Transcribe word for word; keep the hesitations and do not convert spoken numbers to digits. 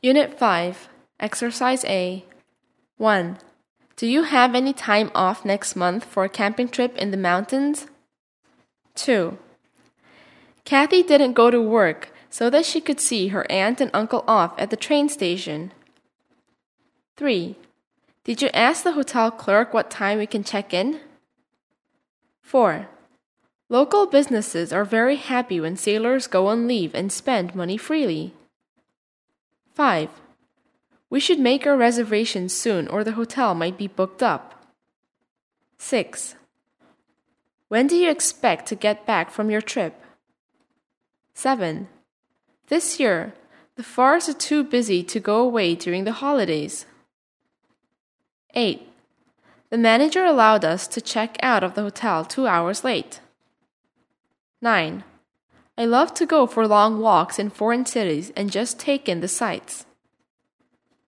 Unit five, Exercise A. one. Do you have any time off next month for a camping trip in the mountains? two. Kathy didn't go to work so that she could see her aunt and uncle off at the train station. three. Did you ask the hotel clerk what time we can check in? four. Local businesses are very happy when sailors go on leave and spend money freely. five. We should make our reservations soon or the hotel might be booked up. six. When do you expect to get back from your trip? seven. This year, the Fars are too busy to go away during the holidays. eight. The manager allowed us to check out of the hotel two hours late. nine. I love to go for long walks in foreign cities and just take in the sights.